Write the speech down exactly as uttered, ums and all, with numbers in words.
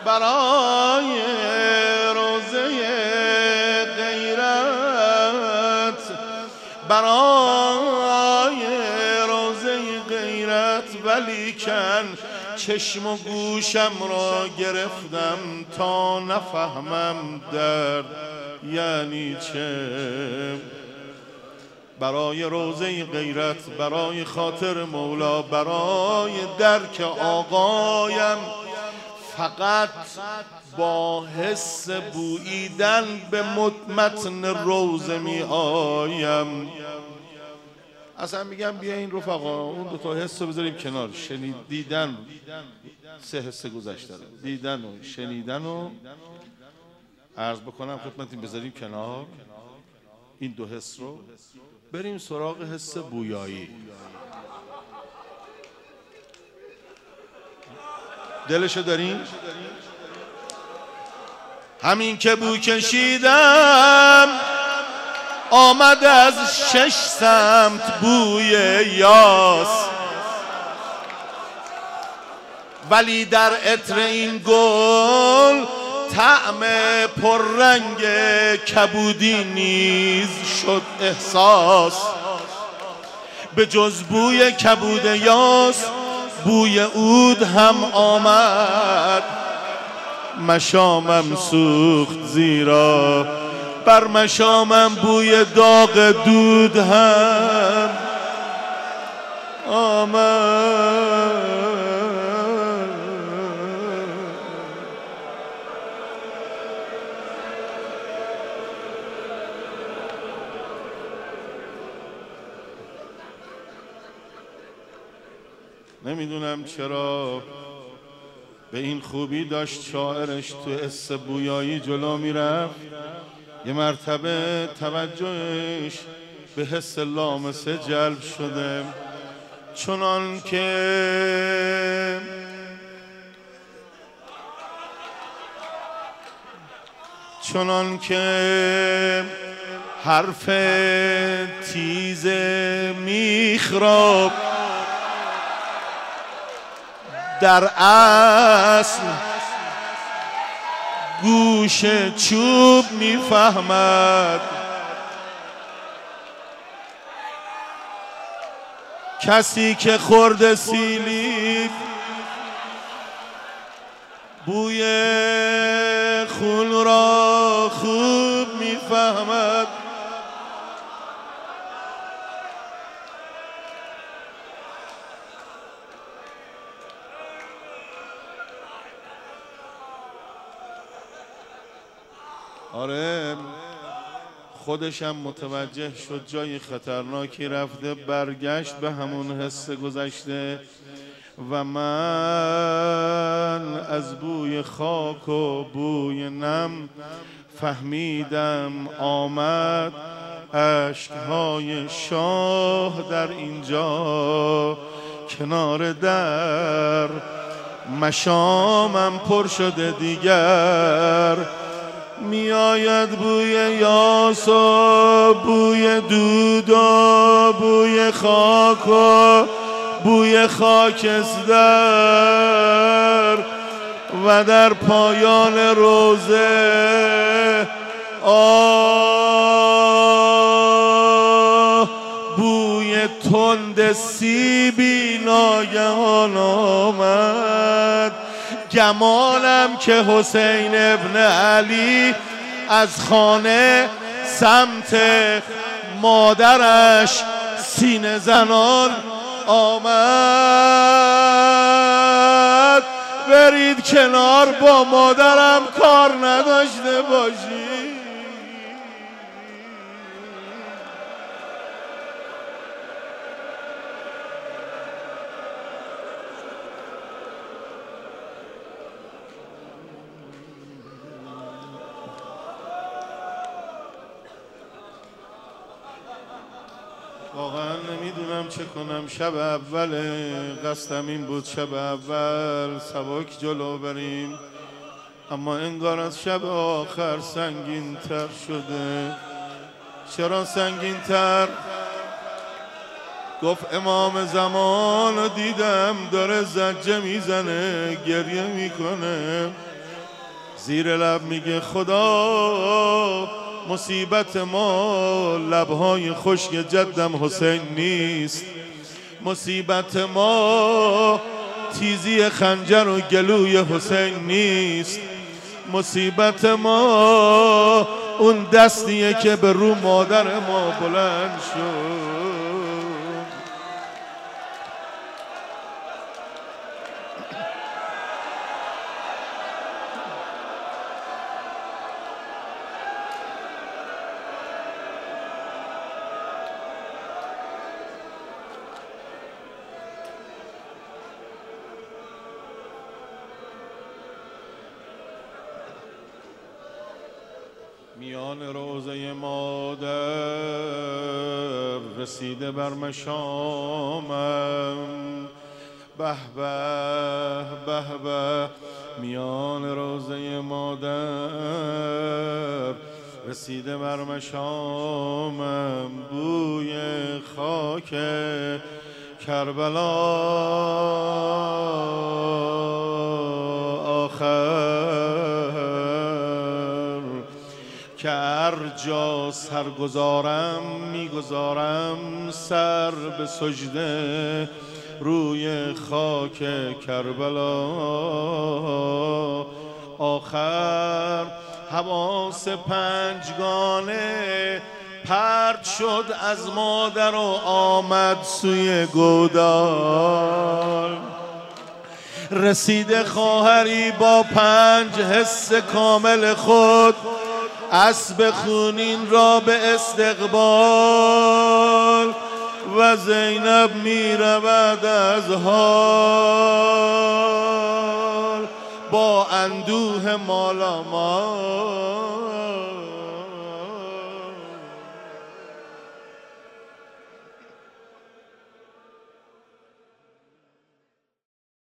برای روزه غیرت، برای روزه غیرت، ولیکن چشم و گوشم را گرفتم تا نفهمم درد یعنی چه. برای روزه غیرت، برای خاطر مولا، برای درک آقایم، فقط با حس بوییدن به متن روزه می آیم. اصلا میگم بیا این رفقا اون دو تا حس رو بذاریم کنار. شنید دیدن سه حس گذشته رو، دیدن و شنیدن و عرض بکنم خدمتتون بذاریم کنار این دو حس رو، بریم سراغ حس بویایی. دلشو داریم؟ همین که بو کشیدم آمد از شش سمت بوی یاس، ولی در عطر این گل طعم پررنگ کبودی نیز شد احساس. به جز بوی کبود یاس بوی عود هم آمد، مشامم سوخت زیرا بر مشامم بوی داغ دود هم آمد. نمیدونم چرا به این خوبی داشت شاعرش تو حس بویایی جلو میرفت. یه مرتبه توجهش به حس لامسه جلب شده، چنان که چنان که حرف تیز میخراب در اصل گوش چوب میفهمد. کسی که خورد سیلی بوی خون را خوب میفهمد. آره خودشم متوجه شد جای خطرناکی رفته، برگشت به همون حس گذشته و من از بوی خاک و بوی نم فهمیدم آمد اشکهای شاه در اینجا کنار در. مشامم پر شده دیگر، می آید بوی یاس و بوی دود و بوی خاک و بوی خاکستر و در پایان روزه آه بوی تند سیبی ناگهان آمد. گمانم که حسین ابن علی از خانه سمت مادرش سینه زنان آمد. برید کنار با مادرم کار نداشته باشی. واقعا نمیدونم چه کنم. شب اول قصدم این بود شب اول سبک جلو بریم، اما انگار از شب آخر سنگین تر شده. چرا سنگین تر؟ گفت امام زمان رو دیدم داره زجه میزنه گریه میکنه. زیر لب میگه خدا مصیبت ما لبهای خشک جدم حسین نیست، مصیبت ما تیزی خنجر و گلوی حسین نیست، مصیبت ما اون دستیه که به رو مادر ما بلند شد. میان روضه مادر رسیده بر مشامم، به به به به. میان روضه مادر رسیده بر مشامم، بوی خاک کربلا آخر، که هر جا سر گذارم میگذارم سر به سجده روی خاک کربلا آخر. حواس پنجگانه پرد شد از مادر و آمد سوی گودال، رسیده خواهری با پنج حس کامل خود، اسب خونین را به استقبال، و زینب می رود از حال با اندوه مالامال.